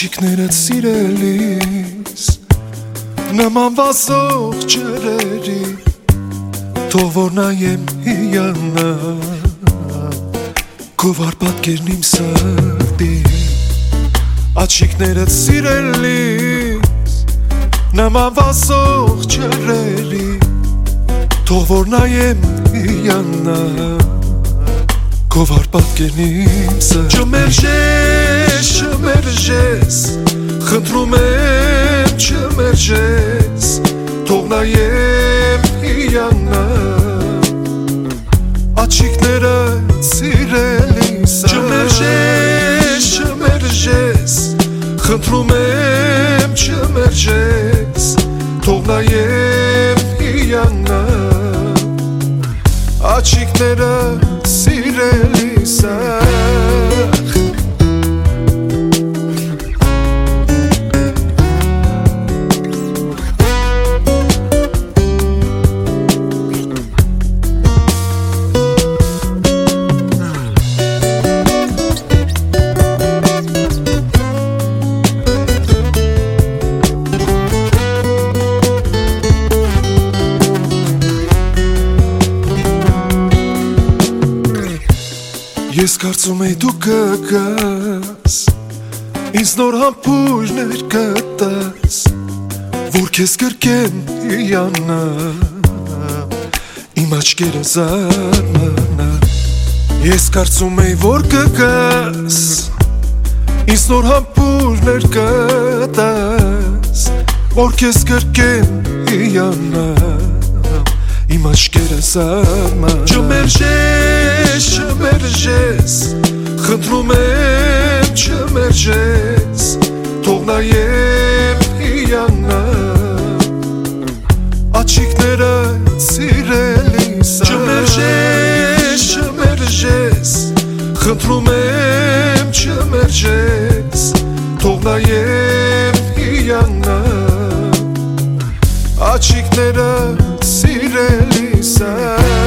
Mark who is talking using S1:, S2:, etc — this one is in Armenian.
S1: Աչիկներդ սիրելիս նման վազող ջրերի թող որ նայեմ հիանա քո վառ պատկերն իմ սրտի Աչիկներդ սիրելիս նման վազող ջրերի թող որ նայեմ հիանա քո վառ պատկերն իմ սրտի Չմերժես, խնդրում եմ չմերժես Թող նայեմ հիանա Աչիկներդ սիրելիս Չմերժես, խնդրում եմ չմերժես Թող նայեմ հիանա Աչիկներդ սիրելիս Ես կարծում էի դու կգաս Ինձ նոր համբույրներ կտաս Որ քեզ կրկեմ հիանա Իմ աչքերը զարմանա Ես կարծում էի որ կգաս Ինձ նոր համբույրներ կտաս Որ քեզ կրկեմ հիանա Իմ աչքերը զարմանա Չմերժես, խնդրում եմ չմերժես Թող նայեմ հիանա Աչիկներդ սիրելիս Չմերժես, խնդրում եմ չմերժես Թող նայեմ հիանա Աչիկներդ սիրելիս